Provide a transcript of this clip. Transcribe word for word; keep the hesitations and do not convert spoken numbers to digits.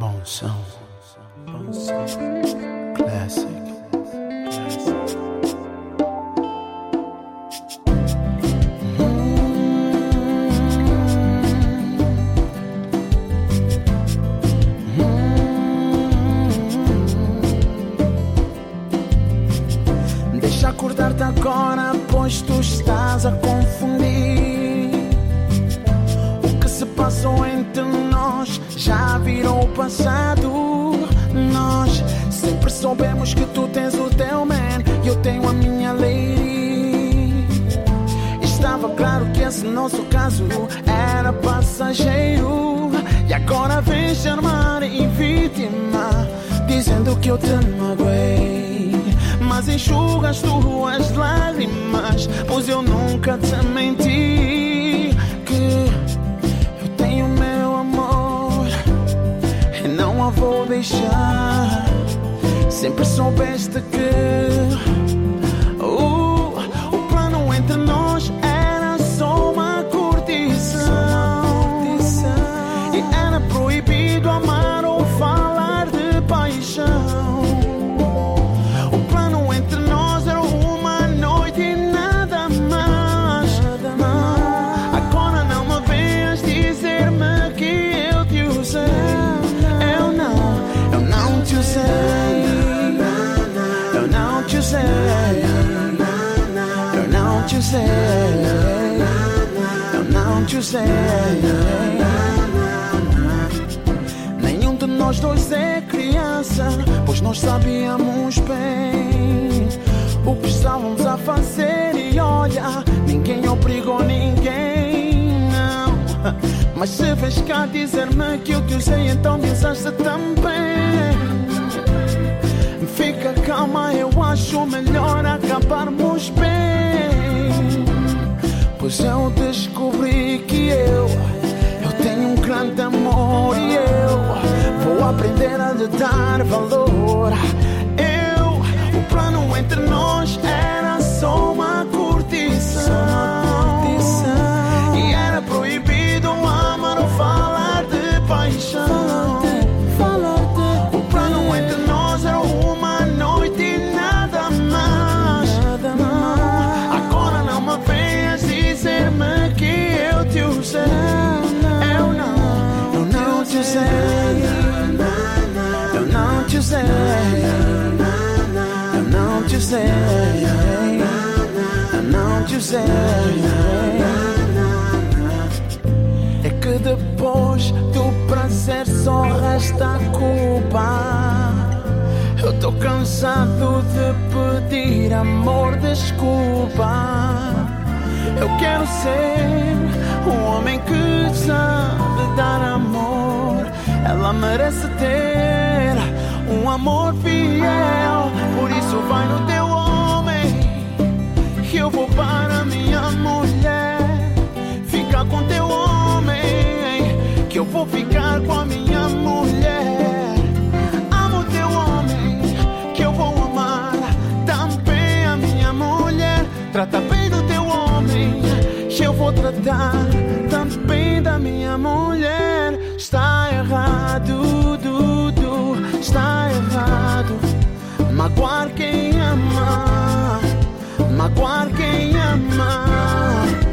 Bom som. Bom som. Classic. Deixa acordar-te agora, pois tu estás a confundir. O que se passou entre nós já virou passado. Nós sempre soubemos que tu tens o teu man e eu tenho a minha lady. Estava claro que esse nosso caso era passageiro. E agora vem chamar em vítima, dizendo que eu te magoei. Mas enxugas tuas lágrimas, pois eu nunca te menti. Que eu tenho meu amor e não a vou deixar. Sempre soubeste que uh, o plano entre nós era só uma curtição. E era proibido amar ou falar de paixão. Eu não te usei, eu não te usei, eu não te usei. Nenhum de nós dois é criança, pois nós sabíamos bem o que estávamos a fazer. E olha, ninguém obrigou ninguém, não. Mas se vês cá dizer-me que eu te usei, então me usaste também. Fica calma, eu acho melhor acabarmos bem. Pois eu descobri que eu Eu tenho um grande amor e eu vou aprender a lhe dar valor. Eu, o plano entre nós era só uma curtição. E era proibido amar ou falar de paixão. O plano entre nós era uma noite e nada mais. Agora não me venhas dizer-me que eu te usei. Eu não, eu não te usei. Eu não te usei. Eu não te usei. Eu não te usei. É que depois do prazer só resta a culpa. Eu tô cansado de pedir amor, desculpa. Eu quero ser um homem que sabe dar amor. Ela merece ter um amor fiel. Por isso vai no teu homem que eu vou para minha mulher. Fica com teu homem que eu vou ficar com a minha mulher. Amo o teu homem que eu vou amar também a minha mulher. Trata bem do teu homem que eu vou tratar também da minha mulher. Está errado, Dudu, está errado magoar quem ama, magoar quem ama.